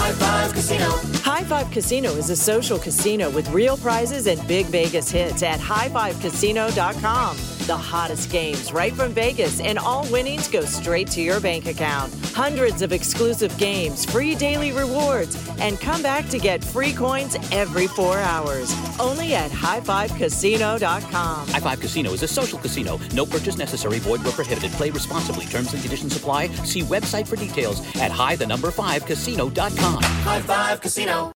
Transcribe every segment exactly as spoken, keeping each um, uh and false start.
High Five Casino. High Five Casino is a social casino with real prizes and big Vegas hits at high five casino dot com. The hottest games right from Vegas, and all winnings go straight to your bank account. Hundreds of exclusive games, free daily rewards, and come back to get free coins every four hours. Only at high five casino dot com. High Five Casino is a social casino. No purchase necessary. Void where prohibited. Play responsibly. Terms and conditions apply. See website for details at high the number five casino dot com. High Five Casino.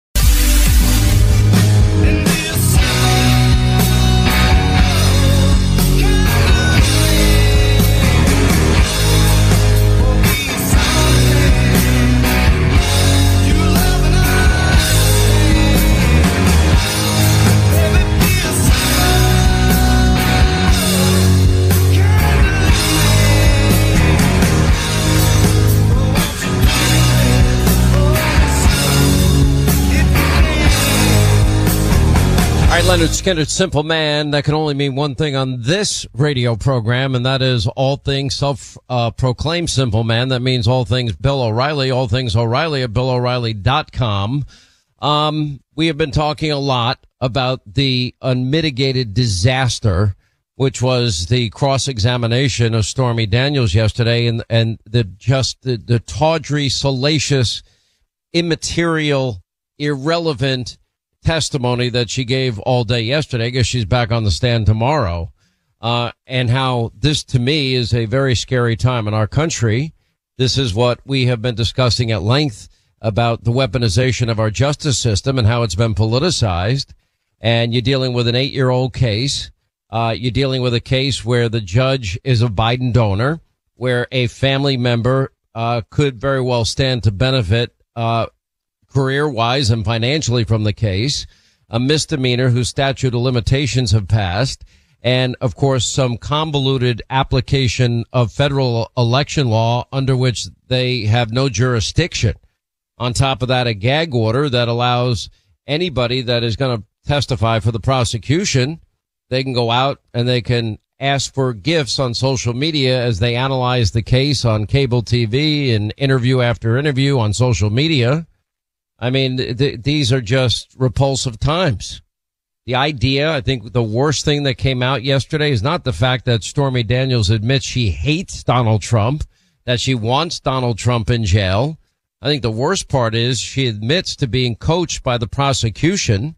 All right, Leonard Skinner, Simple Man. That can only mean one thing on this radio program, and that is all things self-proclaimed uh, Simple Man. That means all things Bill O'Reilly, all things O'Reilly at bill o'reilly dot com. Um, we have been talking a lot about the unmitigated disaster, which was the cross-examination of Stormy Daniels yesterday, and, and the just the, the tawdry, salacious, immaterial, irrelevant testimony that she gave all day yesterday. I guess she's back on the stand tomorrow. Uh, and how this to me is a very scary time in our country. This is what we have been discussing at length about the weaponization of our justice system and how it's been politicized. And you're dealing with an eight year old case. Uh, you're dealing with a case where the judge is a Biden donor, where a family member, uh, could very well stand to benefit, uh, career-wise and financially from the case, a misdemeanor whose statute of limitations have passed, and, of course, some convoluted application of federal election law under which they have no jurisdiction. On top of that, a gag order that allows anybody that is going to testify for the prosecution, they can go out and they can ask for gifts on social media as they analyze the case on cable T V and interview after interview on social media. I mean, th- these are just repulsive times. The idea, I think the worst thing that came out yesterday is not the fact that Stormy Daniels admits she hates Donald Trump, that she wants Donald Trump in jail. I think the worst part is she admits to being coached by the prosecution.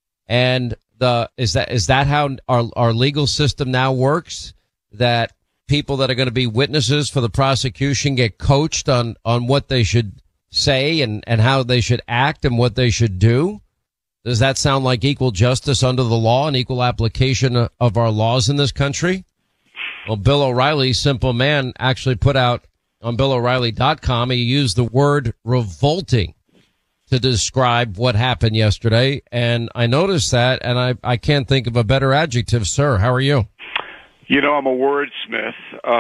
And the, is that, is that how our, our legal system now works? That people that are going to be witnesses for the prosecution get coached on, on what they should say and, and how they should act and what they should do? Does that sound like equal justice under the law and equal application of our laws in this country? Well, Bill O'Reilly, Simple Man, actually put out on bill o'reilly dot com, he used the word revolting to describe what happened yesterday. And I noticed that, and I, I can't think of a better adjective. Sir, how are you? You know, I'm a wordsmith,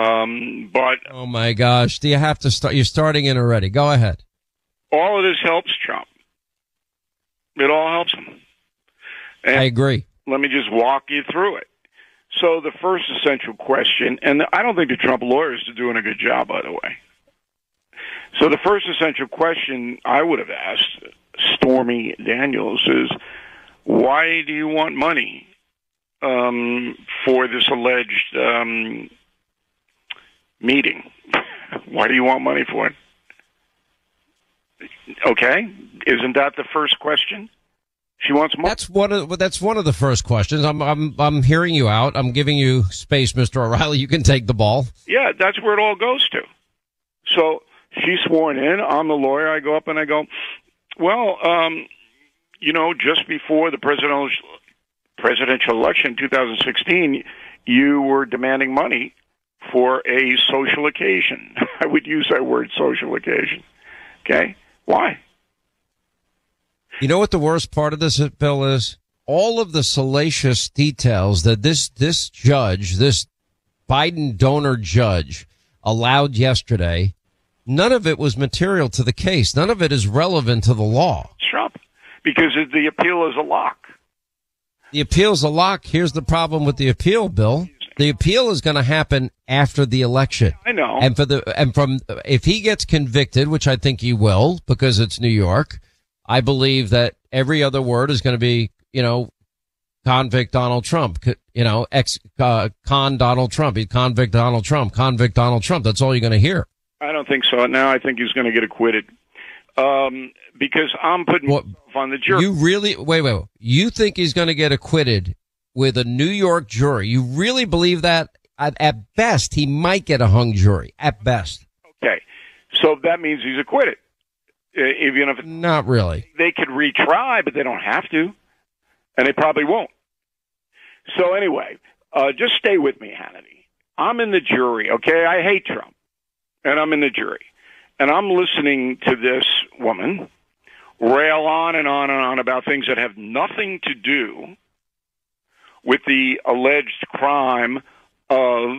um, but... Oh, my gosh. Do you have to start? You're starting in already. Go ahead. All of this helps Trump. It all helps him. And I agree. Let me just walk you through it. So the first essential question, and I don't think the Trump lawyers are doing a good job, by the way. So the first essential question I would have asked Stormy Daniels is, why do you want money um, for this alleged um, meeting? Why do you want money for it? Okay, isn't that the first question? She wants money. That's one of that's one of the first questions. I'm I'm I'm hearing you out. I'm giving you space, Mister O'Reilly. You can take the ball. Yeah, that's where it all goes to. So she's sworn in. I'm the lawyer. I go up and I go, well, um, you know, just before the presidential presidential election, two thousand sixteen, you were demanding money for a social occasion. I would use that word, social occasion. Okay. Why? You know what the worst part of this, Bill, is? All of the salacious details that this, this judge, this Biden donor judge allowed yesterday, none of it was material to the case. None of it is relevant to the law. Trump, because the appeal is a lock. The appeal is a lock. Here's the problem with the appeal, Bill. The appeal is going to happen after the election. I know. And for the and from if he gets convicted, which I think he will, because it's New York, I believe that every other word is going to be, you know, convict Donald Trump, you know, ex uh, con Donald Trump, convict Donald Trump, convict Donald Trump. That's all you're going to hear. I don't think so. Now I think he's going to get acquitted. Um, because I'm putting What, myself on the jury. You really, wait, wait, wait. You think he's going to get acquitted with a New York jury? You really believe that? At, at best, he might get a hung jury. At best. Okay. So that means he's acquitted. Uh, Even if Not really. they could retry, but they don't have to. And they probably won't. So anyway, uh, just stay with me, Hannity. I'm in the jury, okay? I hate Trump. And I'm in the jury. And I'm listening to this woman rail on and on and on about things that have nothing to do with the alleged crime of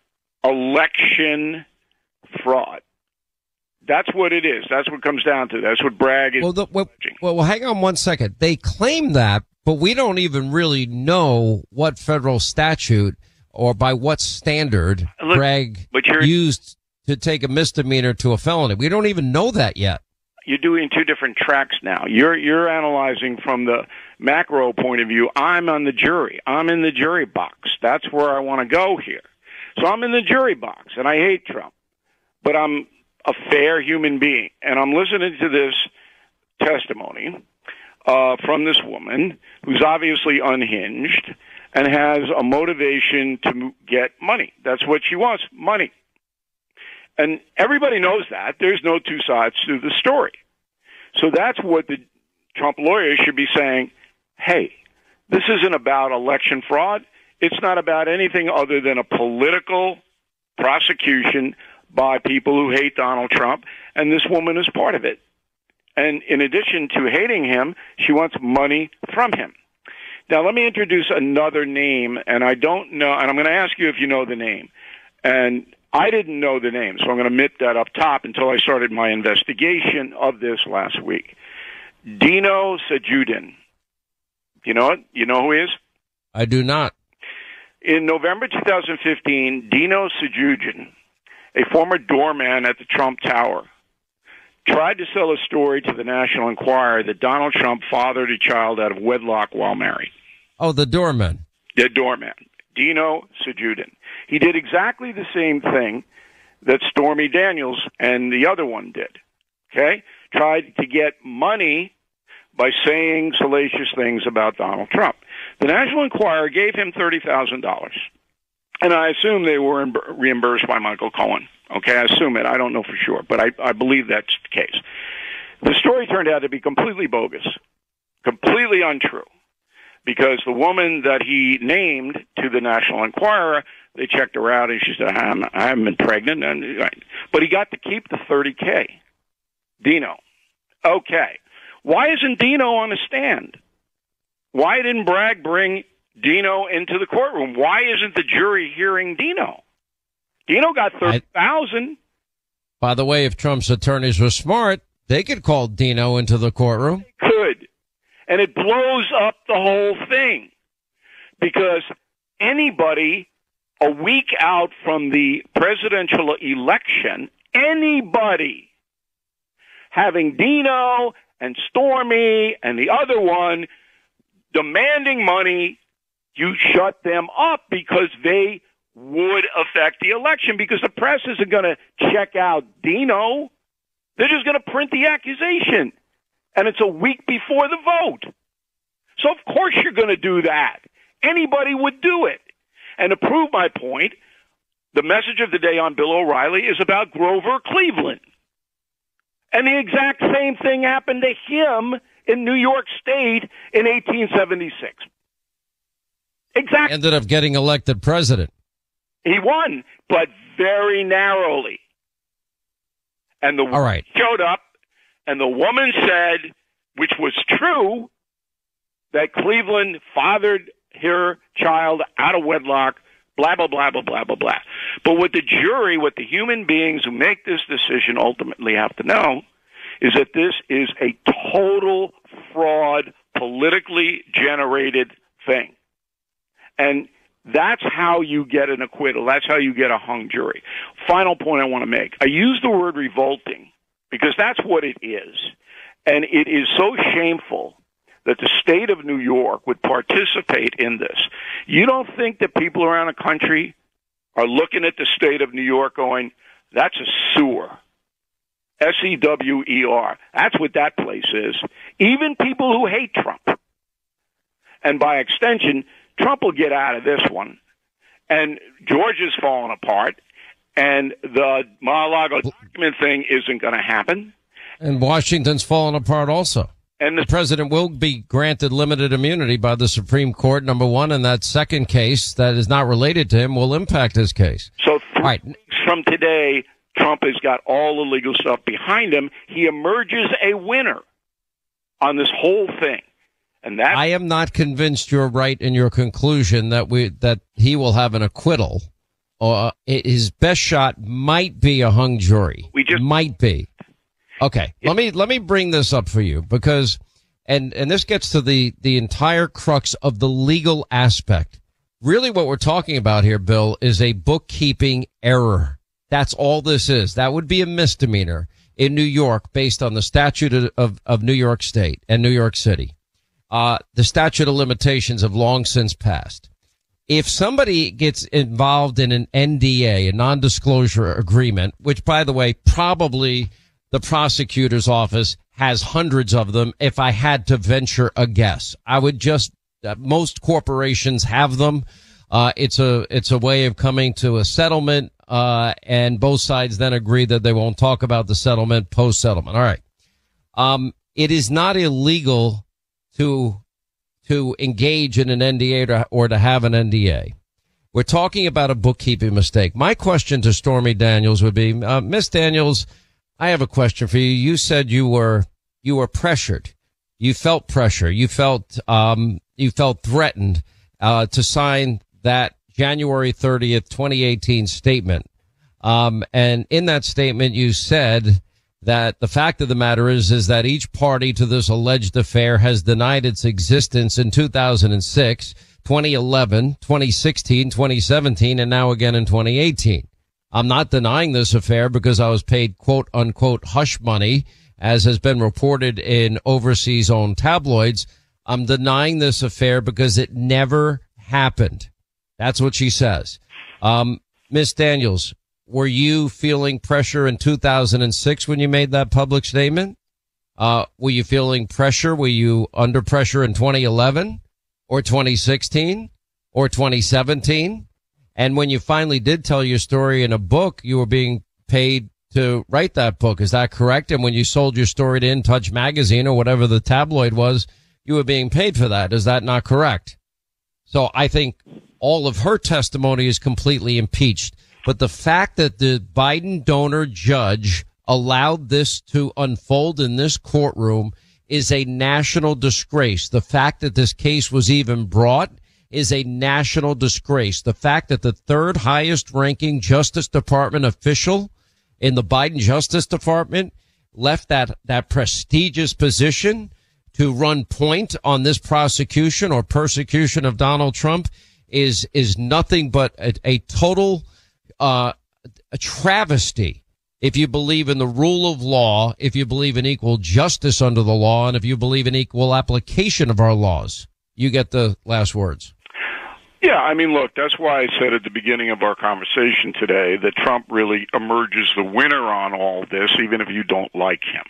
election fraud. That's what it is. That's what it comes down to. That's what Bragg is. Well, the, well, well, hang on one second. They claim that, but we don't even really know what federal statute or by what standard Look, Bragg but you're- used to take a misdemeanor to a felony. We don't even know that yet. You're doing two different tracks now. You're you're analyzing from the macro point of view. I'm on the jury. I'm in the jury box. That's where I want to go here. So I'm in the jury box, and I hate Trump. But I'm a fair human being, and I'm listening to this testimony uh, from this woman who's obviously unhinged and has a motivation to get money. That's what she wants, money. And everybody knows that. There's no two sides to the story. So that's what the Trump lawyers should be saying, hey, this isn't about election fraud. It's not about anything other than a political prosecution by people who hate Donald Trump, and this woman is part of it. And in addition to hating him, she wants money from him. Now, let me introduce another name, and I don't know, and I'm going to ask you if you know the name. And I didn't know the name, so I'm going to admit that up top until I started my investigation of this last week. Dino Sajudin. You know it? You know who he is? I do not. In November two thousand fifteen, Dino Sajudin, a former doorman at the Trump Tower, tried to sell a story to the National Enquirer that Donald Trump fathered a child out of wedlock while married. Oh, the doorman. The doorman. Dino Sajudin. He did exactly the same thing that Stormy Daniels and the other one did. Okay? Tried to get money by saying salacious things about Donald Trump. The National Enquirer gave him thirty thousand dollars. And I assume they were reimbursed by Michael Cohen. Okay, I assume it. I don't know for sure, but I, I believe that's the case. The story turned out to be completely bogus, completely untrue, because the woman that he named to the National Enquirer, they checked her out, and she said, I'm, I haven't been pregnant. And, but he got to keep the thirty K. Dino. Okay. Why isn't Dino on the stand? Why didn't Bragg bring Dino into the courtroom? Why isn't the jury hearing Dino? Dino got thirty thousand. By the way, if Trump's attorneys were smart, they could call Dino into the courtroom. They could. And it blows up the whole thing. Because anybody a week out from the presidential election, anybody having Dino and Stormy and the other one demanding money, you shut them up because they would affect the election, because the press isn't going to check out Dino. They're just going to print the accusation. And it's a week before the vote. So, of course, you're going to do that. Anybody would do it. And to prove my point, the message of the day on Bill O'Reilly is about Grover Cleveland. And the exact same thing happened to him in New York State in eighteen seventy-six. Exactly. Ended up getting elected president. He won, but very narrowly. And the All right. showed up, and the woman said, which was true, that Cleveland fathered her child out of wedlock, blah, blah, blah, blah, blah, blah, blah. But what the jury, what the human beings who make this decision ultimately have to know is that this is a total fraud, politically generated thing. And That's how you get an acquittal. That's how you get a hung jury. Final point I want to make. I use the word revolting because that's what it is. And it is so shameful that the state of New York would participate in this. You don't think that people around the country are looking at the state of New York going, that's a sewer. S E W E R. That's what that place is. Even people who hate Trump. And by extension, Trump will get out of this one. And Georgia's falling apart. And the Mar-a-Lago document thing isn't going to happen. And Washington's falling apart also. And the, the president will be granted limited immunity by the Supreme Court, number one, and that second case that is not related to him will impact his case. So three right. weeks from today, Trump has got all the legal stuff behind him. He emerges a winner on this whole thing. And that I am not convinced you're right in your conclusion that we that he will have an acquittal. Uh, his best shot might be a hung jury. We just might be. Okay, let me let me bring this up for you because, and and this gets to the the entire crux of the legal aspect. Really, what we're talking about here, Bill, is a bookkeeping error. That's all this is. That would be a misdemeanor in New York based on the statute of of, of New York State and New York City. Uh, the statute of limitations have long since passed. If somebody gets involved in an N D A, a non-disclosure agreement, which, by the way, probably the prosecutor's office has hundreds of them. If I had to venture a guess, I would just, uh, most corporations have them. Uh, it's a, it's a way of coming to a settlement. Uh, and both sides then agree that they won't talk about the settlement post settlement. All right. Um, it is not illegal to, to engage in an N D A or, or to have an N D A. We're talking about a bookkeeping mistake. My question to Stormy Daniels would be, uh, Miss Daniels, I have a question for you. You said you were, you were pressured. You felt pressure. You felt, um, you felt threatened, uh, to sign that January thirtieth, twenty eighteen statement. Um, and in that statement, you said that the fact of the matter is, is that each party to this alleged affair has denied its existence in two thousand six, twenty eleven, twenty sixteen, twenty seventeen, and now again in twenty eighteen. I'm not denying this affair because I was paid quote unquote hush money, as has been reported in overseas owned tabloids. I'm denying this affair because it never happened. That's what she says. Um, Miss Daniels, were you feeling pressure in two thousand six when you made that public statement? Uh, were you feeling pressure? Were you under pressure in twenty eleven or twenty sixteen or twenty seventeen? And when you finally did tell your story in a book, you were being paid to write that book. Is that correct? And when you sold your story to In Touch magazine or whatever the tabloid was, you were being paid for that. Is that not correct? So I think all of her testimony is completely impeached. But the fact that the Biden donor judge allowed this to unfold in this courtroom is a national disgrace. The fact that this case was even brought is a national disgrace. The fact that the third highest ranking Justice Department official in the Biden Justice Department left that, that prestigious position to run point on this prosecution or persecution of Donald Trump is, is nothing but a, a total, uh, a travesty. If you believe in the rule of law, if you believe in equal justice under the law, and if you believe in equal application of our laws, you get the last words. Yeah, I mean, look, that's why I said at the beginning of our conversation today that Trump really emerges the winner on all this, even if you don't like him.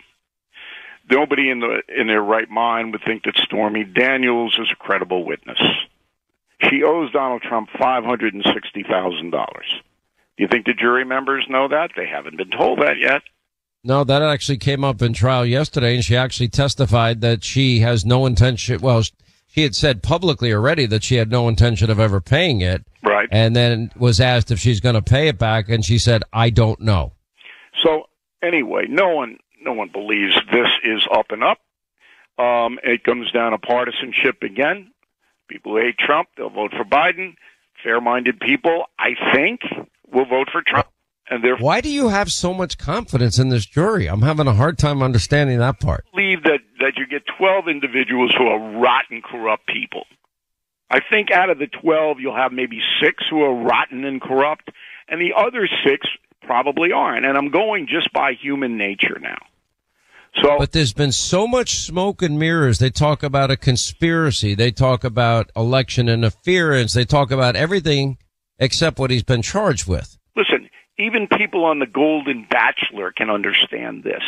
Nobody in the in their right mind would think that Stormy Daniels is a credible witness. She owes Donald Trump five hundred sixty thousand dollars. Do you think the jury members know that? They haven't been told that yet. No, that actually came up in trial yesterday, and she actually testified that she has no intention, well, she had said publicly already that she had no intention of ever paying it. Right. And then was asked if she's going to pay it back, and she said, I don't know. So anyway, no one no one believes this is up and up. Um, it comes down to partisanship again. People who hate Trump, they'll vote for Biden. Fair-minded people, I think, will vote for Trump. And therefore, why do you have so much confidence in this jury? I'm having a hard time understanding that part. I believe that, that you get twelve individuals who are rotten, corrupt people. I think out of the twelve, you'll have maybe six who are rotten and corrupt, and the other six probably aren't. And I'm going just by human nature now. So, but there's been so much smoke and mirrors. They talk about a conspiracy. They talk about election interference. They talk about everything except what he's been charged with. Listen, even people on the Golden Bachelor can understand this.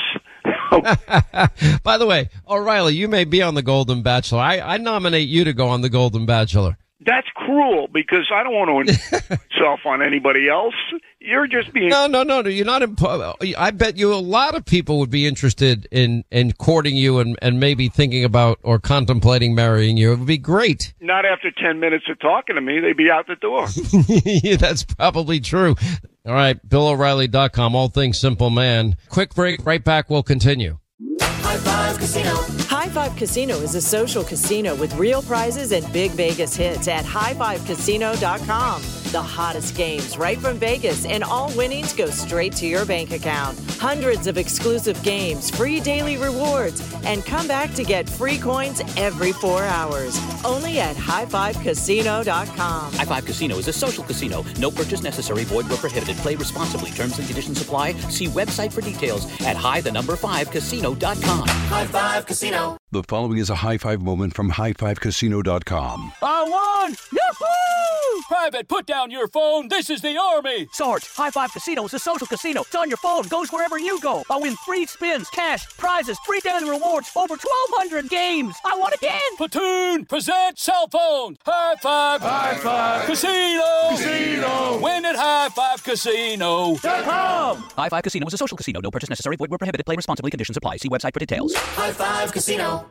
By the way, O'Reilly, you may be on the Golden Bachelor. I, I nominate you to go on the Golden Bachelor. That's cruel because I don't want to insult myself on anybody else. You're just being... No, no, no, no. You're not... Impo- I bet you a lot of people would be interested in, in courting you and, and maybe thinking about or contemplating marrying you. It would be great. Not after ten minutes of talking to me. They'd be out the door. Yeah, that's probably true. All right, Bill O'Reilly dot com, all things simple man. Quick break, right back, we'll continue. High Five Casino. High Five Casino is a social casino with real prizes and big Vegas hits at high five casino dot com. The hottest games right from Vegas, and all winnings go straight to your bank account. Hundreds of exclusive games, free daily rewards, and come back to get free coins every four hours. Only at high five casino dot com. High Five Casino is a social casino. No purchase necessary. Void where prohibited. Play responsibly. Terms and conditions apply. See website for details at high the number five casino dot com. High Five Casino. The following is a high five moment from high five casino dot com. I won! Yahoo! Private, put down your phone. This is the Army. Sarge, High Five Casino is a social casino. It's on your phone. Goes wherever you go. I win free spins, cash, prizes, free daily rewards, over twelve hundred games. I won again. Platoon, present cell phone. High Five. High Five. Casino. Casino. Win at high five casino dot com. High Five Casino is a social casino. No purchase necessary. Void where prohibited. Play responsibly. Conditions apply. See website for details. High Five Casino.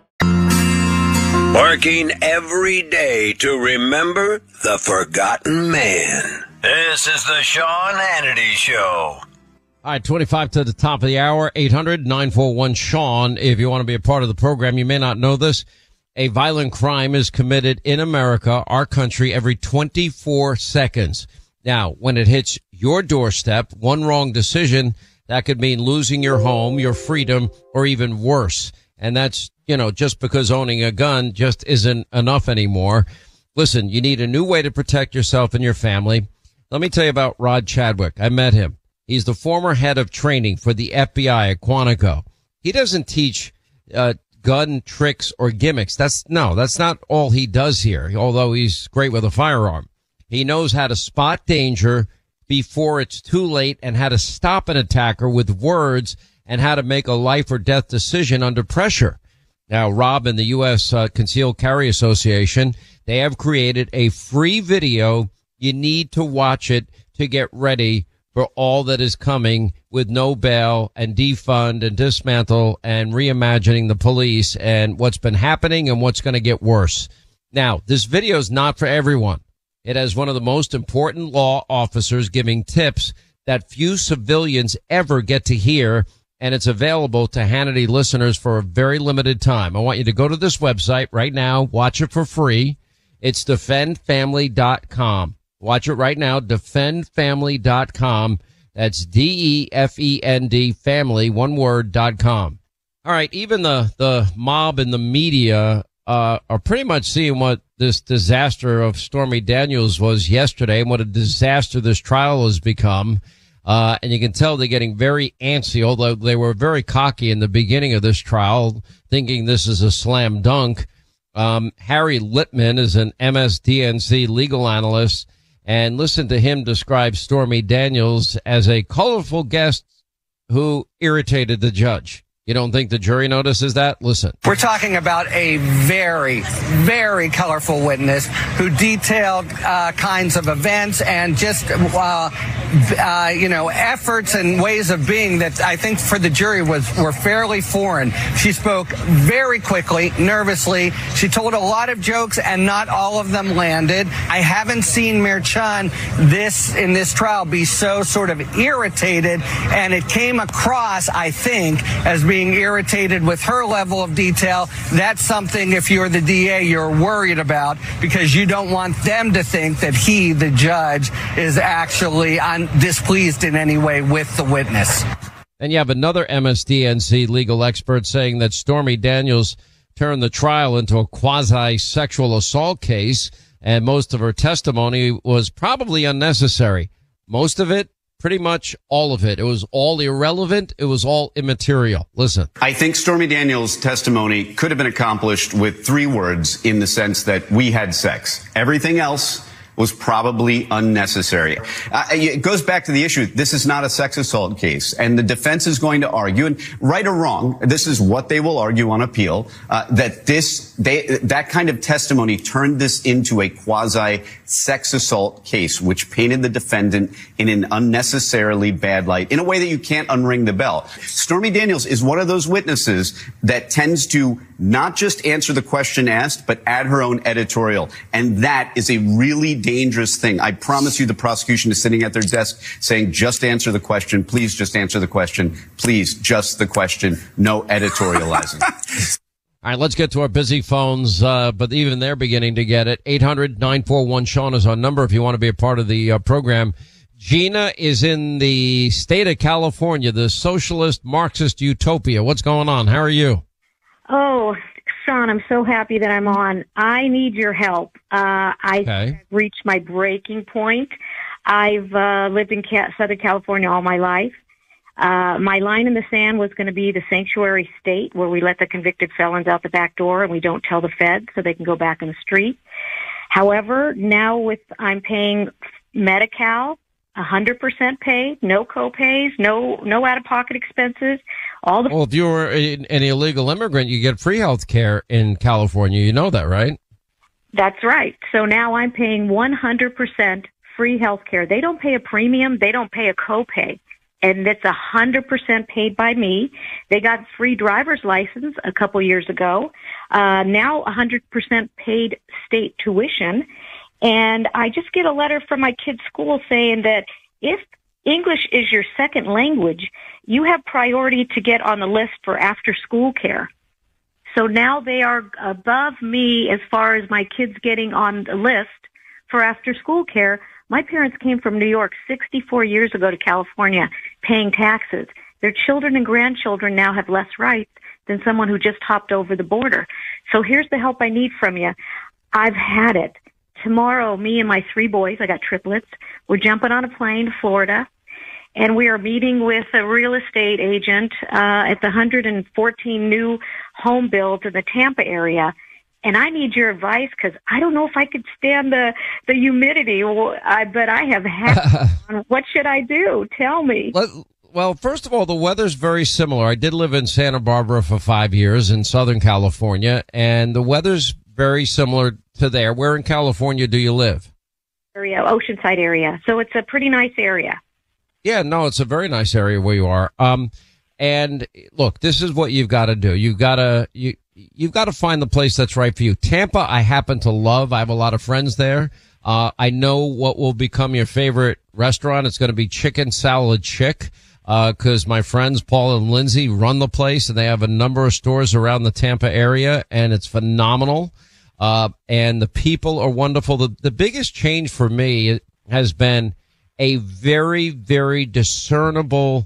Working every day to remember the forgotten man. This is the Sean Hannity Show. All right, twenty-five to the top of the hour, eight hundred nine four one Sean. If you want to be a part of the program, you may not know this. A violent crime is committed in America, our country, every twenty-four seconds. Now, when it hits your doorstep, one wrong decision, that could mean losing your home, your freedom, or even worse. And that's, you know, just because owning a gun just isn't enough anymore. Listen, you need a new way to protect yourself and your family. Let me tell you about Rod Chadwick. I met him. He's the former head of training for the F B I at Quantico. He doesn't teach uh, gun tricks or gimmicks. That's no, that's not all he does here, although he's great with a firearm. He knows how to spot danger before it's too late and how to stop an attacker with words and how to make a life or death decision under pressure. Now, Rob and the U S Uh, Concealed Carry Association, they have created a free video. You need to watch it to get ready for all that is coming with no bail and defund and dismantle and reimagining the police and what's been happening and what's going to get worse. Now, this video is not for everyone. It has one of the most important law officers giving tips that few civilians ever get to hear, and it's available to Hannity listeners for a very limited time. I want you to go to this website right now, watch it for free. It's defend family dot com. Watch it right now, defend family dot com. That's D E F E N D, family, one word, dot com. All right, even the, the mob and the media uh, are pretty much seeing what this disaster of Stormy Daniels was yesterday and what a disaster this trial has become. Uh, and you can tell they're getting very antsy, although they were very cocky in the beginning of this trial, thinking this is a slam dunk. Um, Harry Litman is an M S D N C legal analyst, and listen to him describe Stormy Daniels as a colorful guest who irritated the judge. You don't think the jury notices that? Listen. We're talking about a very, very colorful witness who detailed uh, kinds of events and just, uh, uh, you know, efforts and ways of being that I think for the jury was were fairly foreign. She spoke very quickly, nervously. She told a lot of jokes and not all of them landed. I haven't seen Mayor Chun this in this trial be so sort of irritated, and it came across, I think, as being irritated with her level of detail. That's something, if you're the D A, you're worried about, because you don't want them to think that he, the judge, is actually un- displeased in any way with the witness. And you have another M S D N C legal expert saying that Stormy Daniels turned the trial into a quasi-sexual assault case. and most of her testimony was probably unnecessary. Most of it, pretty much all of it. It was all irrelevant. It was all immaterial. Listen. I think Stormy Daniels' testimony could have been accomplished with three words in the sense that we had sex. Everything else was probably unnecessary. Uh, it goes back to the issue. This is not a sex assault case, and the defense is going to argue, and right or wrong, this is what they will argue on appeal, uh, that this, they, that kind of testimony turned this into a quasi sex assault case, which painted the defendant in an unnecessarily bad light in a way that you can't unring the bell. Stormy Daniels is one of those witnesses that tends to not just answer the question asked, but add her own editorial. And that is a really dangerous thing. I promise you the prosecution is sitting at their desk saying, just answer the question. Please just answer the question. Please just the question. No editorializing. All right, let's get to our busy phones, uh, but even they're beginning to get it. eight hundred nine four one Sean is our number if you want to be a part of the uh, program. Gina is in the state of California, the socialist Marxist utopia. What's going on? How are you? Oh, Sean, I'm so happy that I'm on. I need your help. Uh, I Okay. reached my breaking point. I've uh, lived in Ca- Southern California all my life. Uh, my line in the sand was going to be the sanctuary state where we let the convicted felons out the back door and we don't tell the feds so they can go back in the street. However, now with I'm paying Medi-Cal, one hundred percent paid, no co-pays, no no out-of-pocket expenses. All the Well, if you're an an illegal immigrant, you get free health care in California. You know that, right? That's right. So now I'm paying one hundred percent free health care. They don't pay a premium. They don't pay a copay. And it's one hundred percent paid by me. They got free driver's license a couple years ago. Uh, now one hundred percent paid state tuition. And I just get a letter from my kid's school saying that if English is your second language, you have priority to get on the list for after school care. So now they are above me as far as my kids getting on the list for after school care. My parents came from New York sixty-four years ago to California paying taxes. Their children and grandchildren now have less rights than someone who just hopped over the border. So here's the help I need from you. I've had it. Tomorrow, me and my three boys, I got triplets, we're jumping on a plane to Florida, and we are meeting with a real estate agent uh, at the one hundred fourteen new home builds in the Tampa area. And I need your advice because I don't know if I could stand the, the humidity, well, I, but I have had What should I do? Tell me. Let, well, first of all, the weather's very similar. I did live in Santa Barbara for five years in Southern California, and the weather's very similar to there. Where in California do you live? Area, Oceanside area. So it's a pretty nice area. Yeah, no, it's a very nice area where you are. Um, and look, this is what you've got to do. You've got to, you, you've got to find the place that's right for you. Tampa, I happen to love. I have a lot of friends there. Uh, I know what will become your favorite restaurant. It's going to be Chicken Salad Chick. Uh, cause my friends Paul and Lindsay run the place and they have a number of stores around the Tampa area and it's phenomenal. Uh, and the people are wonderful. The, the biggest change for me has been a very, very discernible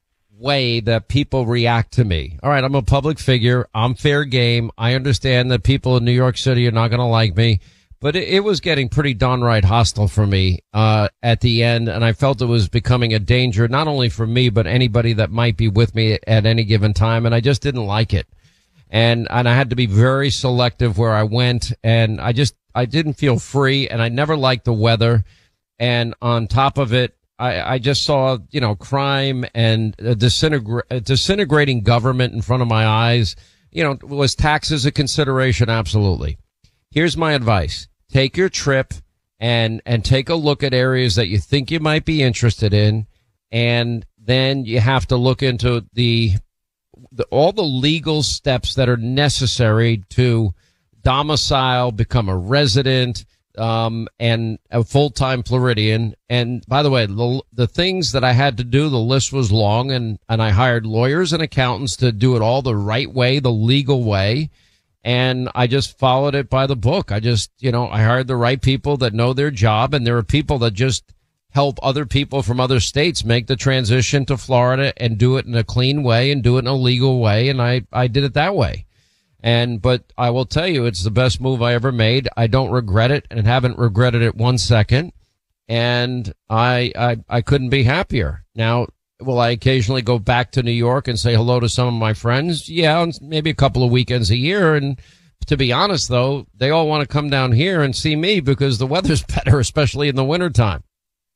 way that people react to me. All right. I'm a public figure. I'm fair game. I understand that people in New York City are not going to like me, but it, it was getting pretty downright hostile for me, uh, at the end. And I felt it was becoming a danger, not only for me, but anybody that might be with me at any given time. And I just didn't like it. And, and I had to be very selective where I went. And I just, I didn't feel free and I never liked the weather. And on top of it, I, I just saw, you know, crime and a, disintegra- a disintegrating government in front of my eyes. You know, was taxes a consideration? Absolutely. Here's my advice. Take your trip and, and take a look at areas that you think you might be interested in. And then you have to look into the, the all the legal steps that are necessary to domicile, become a resident, um, and a full-time Floridian. And by the way, the, the things that I had to do, the list was long, and, and I hired lawyers and accountants to do it all the right way, the legal way. And I just followed it by the book. I just, you know, I hired the right people that know their job, and there are people that just help other people from other states make the transition to Florida and do it in a clean way and do it in a legal way. And I, I did it that way. And, but I will tell you, it's the best move I ever made. I don't regret it and haven't regretted it one second. And I, I, I couldn't be happier. Now, will I occasionally go back to New York and say hello to some of my friends? Yeah, maybe a couple of weekends a year. And to be honest, though, they all want to come down here and see me because the weather's better, especially in the wintertime.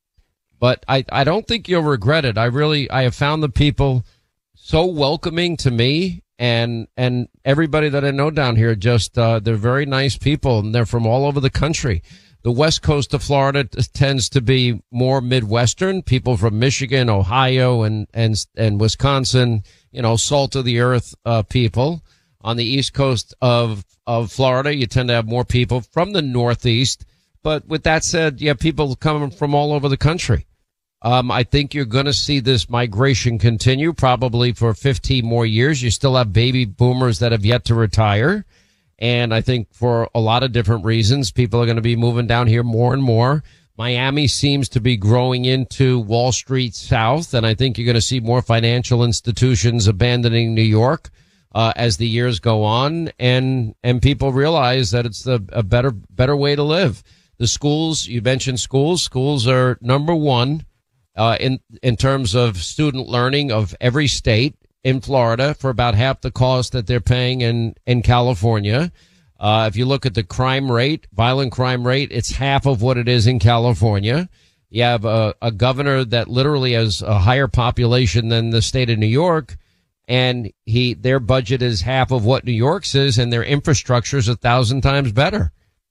But I, I don't think you'll regret it. I really, I have found the people so welcoming to me. And, and everybody that I know down here, just, uh, they're very nice people and they're from all over the country. The west coast of Florida t- tends to be more Midwestern, people from Michigan, Ohio, and, and, and Wisconsin, you know, salt of the earth, uh, people. On the east coast of, of Florida, you tend to have more people from the Northeast. But with that said, you have people coming from all over the country. Um, I think you're going to see this migration continue probably for fifteen more years. You still have baby boomers that have yet to retire. And I think for a lot of different reasons, people are going to be moving down here more and more. Miami seems to be growing into Wall Street South. And I think you're going to see more financial institutions abandoning New York, uh, as the years go on. And, and people realize that it's the, a better, better way to live. The schools, you mentioned schools, schools are number one. Uh, in, in terms of student learning of every state in Florida for about half the cost that they're paying in, in California. Uh, if you look at the crime rate, violent crime rate, it's half of what it is in California. You have a, a governor that literally has a higher population than the state of New York. And he, their budget is half of what New York's is, and their infrastructure is a thousand times better.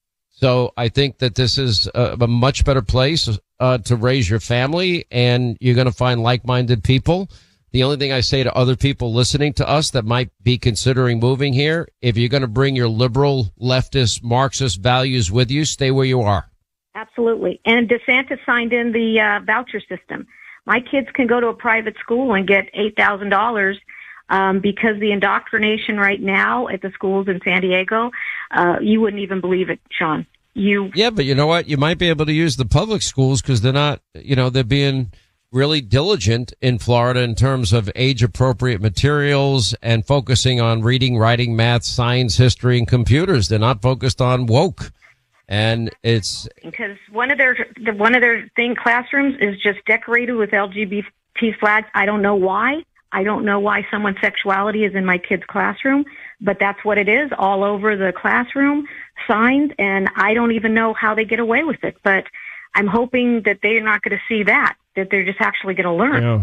So I think that this is a, a much better place uh, to raise your family, and you're going to find like-minded people. The only thing I say to other people listening to us that might be considering moving here, if you're going to bring your liberal, leftist, Marxist values with you, stay where you are. Absolutely. And DeSantis signed in the uh, voucher system. My kids can go to a private school and get eight thousand dollars um, because the indoctrination right now at the schools in San Diego, uh, you wouldn't even believe it, Sean. You Yeah, but you know what? You might be able to use the public schools because they're not, you know, they're being really diligent in Florida in terms of age-appropriate materials and focusing on reading, writing, math, science, history, and computers. They're not focused on woke. And it's because one of their one of their thing classrooms is just decorated with L G B T flags. I don't know why. I don't know why someone's sexuality is in my kid's classroom, but that's what it is all over the classroom, signs, and I don't even know how they get away with it. But I'm hoping that they're not going to see that, that they're just actually going to learn. Yeah.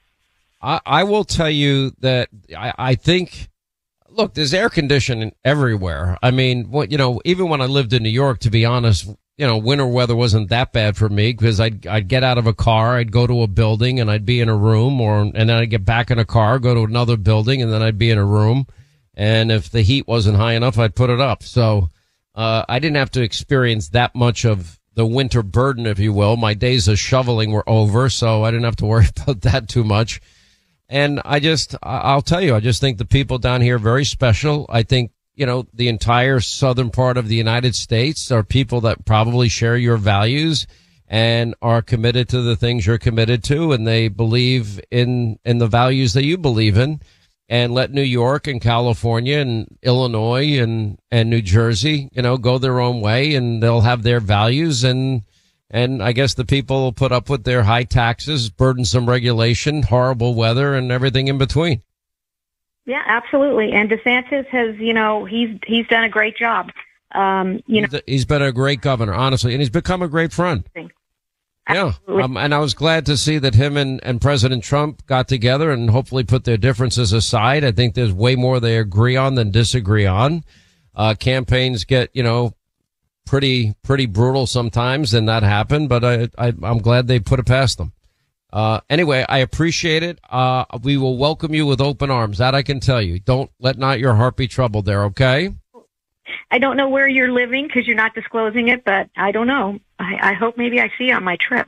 I, I will tell you that I, I think, look, there's air conditioning everywhere. I mean, what, you know, even when I lived in New York, to be honest, you know, winter weather wasn't that bad for me because I'd, I'd get out of a car, I'd go to a building and I'd be in a room, or, and then I'd get back in a car, go to another building, and then I'd be in a room. And if the heat wasn't high enough, I'd put it up. So, uh, I didn't have to experience that much of the winter burden, if you will. My days of shoveling were over, so I didn't have to worry about that too much. And I just, I'll tell you, I just think the people down here are very special. I think, you know, the entire southern part of the United States are people that probably share your values and are committed to the things you're committed to, and they believe in, in the values that you believe in. And let New York and California and Illinois and, and New Jersey, you know, go their own way, and they'll have their values. And, and I guess the people will put up with their high taxes, burdensome regulation, horrible weather, and everything in between. Yeah, absolutely. And DeSantis has, you know, he's, he's done a great job. Um, you know, he's, he's been a great governor, honestly, and he's become a great friend. Yeah, um, and I was glad to see that him and, and President Trump got together and hopefully put their differences aside. I think there's way more they agree on than disagree on. Uh, campaigns get, you know, pretty, pretty brutal sometimes, and that happened, but I, I, I'm glad they put it past them. Uh, anyway, I appreciate it. Uh, we will welcome you with open arms. That I can tell you. Don't let not your heart be troubled there, okay? I don't know where you're living because you're not disclosing it, but I don't know. I, I hope maybe I see you on my trip.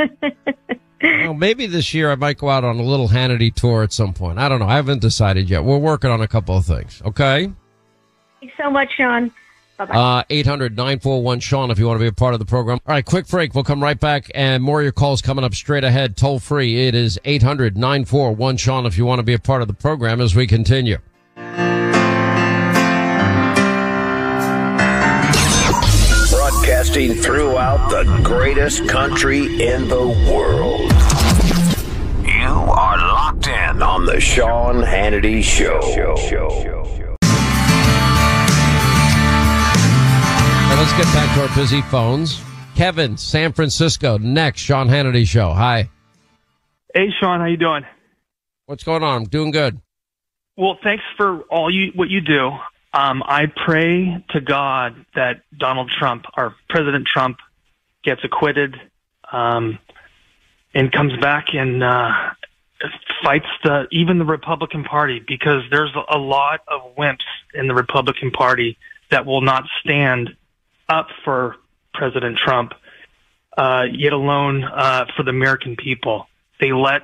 Well, maybe this year I might go out on a little Hannity tour at some point. I don't know. I haven't decided yet. We're working on a couple of things, okay? Thanks so much, Sean. Bye-bye. Uh, eight hundred nine four one Sean if you want to be a part of the program. All right, quick break. We'll come right back, and more of your calls coming up straight ahead. Toll free. It is eight hundred nine four one Sean if you want to be a part of the program as we continue. broadcasting throughout the greatest country in the world. You are locked in on the Sean Hannity Show. Now let's get back to our busy phones. Kevin, San Francisco, next, Sean Hannity Show. Hi. Hey, Sean, how you doing? What's going on? I'm doing good. Well, thanks for all you what you do. Um, I pray to God that Donald Trump, or President Trump, gets acquitted um, and comes back and uh, fights the even the Republican Party, because there's a lot of wimps in the Republican Party that will not stand up for President Trump, uh, yet alone uh, for the American people. They let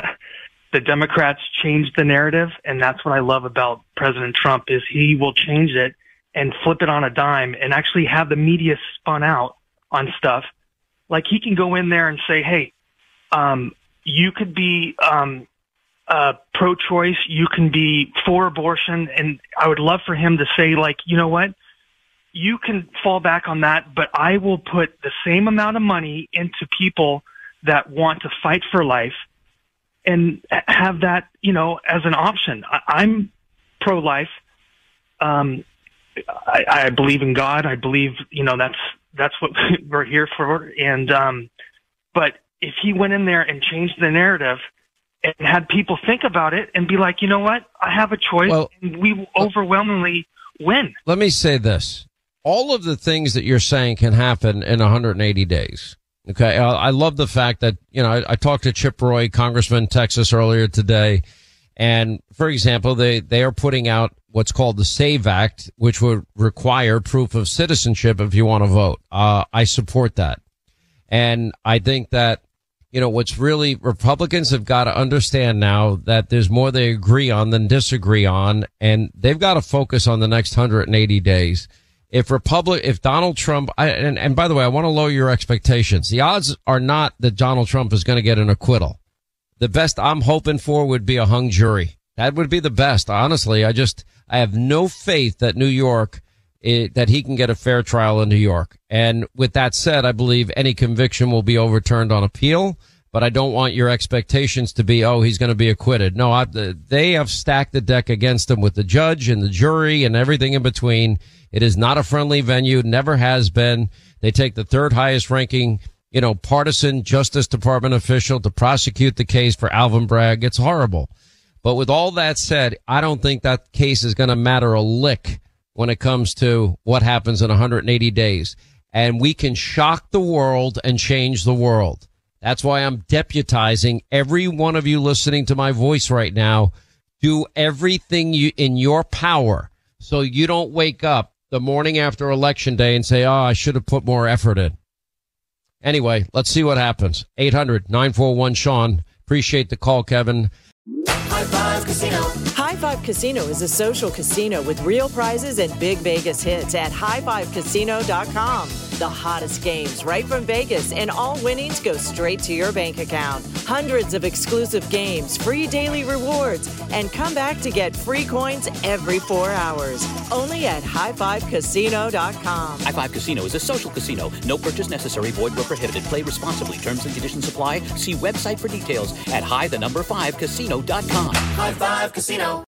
the Democrats change the narrative, and that's what I love about President Trump is he will change it and flip it on a dime and actually have the media spun out on stuff. Like he can go in there and say, hey, um, you could be um, uh, pro-choice, you can be for abortion, and I would love for him to say, like, you know what? You can fall back on that, but I will put the same amount of money into people that want to fight for life and have that, you know, as an option. I, I'm pro-life. Um, I, I believe in God. I believe, you know, that's that's what we're here for. And um, but if he went in there and changed the narrative and had people think about it and be like, you know what, I have a choice, well, and we will overwhelmingly win. Let me say this. All of the things that you're saying can happen in one hundred eighty days. Okay. Uh, I love the fact that, you know, I, I talked to Chip Roy, Congressman Texas, earlier today. And for example, they, they are putting out what's called the SAVE Act, which would require proof of citizenship if you want to vote. Uh, I support that. And I think that, you know, what's really Republicans have got to understand now that there's more they agree on than disagree on. And they've got to focus on the next one hundred eighty days. If Republic, if Donald Trump, I, and, and by the way, I want to lower your expectations. The odds are not that Donald Trump is going to get an acquittal. The best I'm hoping for would be a hung jury. That would be the best. Honestly, I just, I have no faith that New York, it, that he can get a fair trial in New York. And with that said, I believe any conviction will be overturned on appeal, but I don't want your expectations to be, oh, he's going to be acquitted. No, I, they have stacked the deck against him with the judge and the jury and everything in between. It is not a friendly venue, never has been. They take the third highest ranking, you know, partisan Justice Department official to prosecute the case for Alvin Bragg. It's horrible. But with all that said, I don't think that case is going to matter a lick when it comes to what happens in one hundred eighty days. And we can shock the world and change the world. That's why I'm deputizing every one of you listening to my voice right now. Do everything you in your power so you don't wake up the morning after Election Day and say, oh, I should have put more effort in. Anyway, let's see what happens. eight hundred nine four one Sean. Appreciate the call, Kevin. High Five Casino. High Five Casino is a social casino with real prizes and big Vegas hits at high five casino dot com. The hottest games right from Vegas, and all winnings go straight to your bank account. Hundreds of exclusive games, free daily rewards, and come back to get free coins every four hours. Only at high five casino dot com. High Five Casino is a social casino. No purchase necessary. Void where prohibited. Play responsibly. Terms and conditions apply. See website for details at high the number five casino dot com. High Five Casino.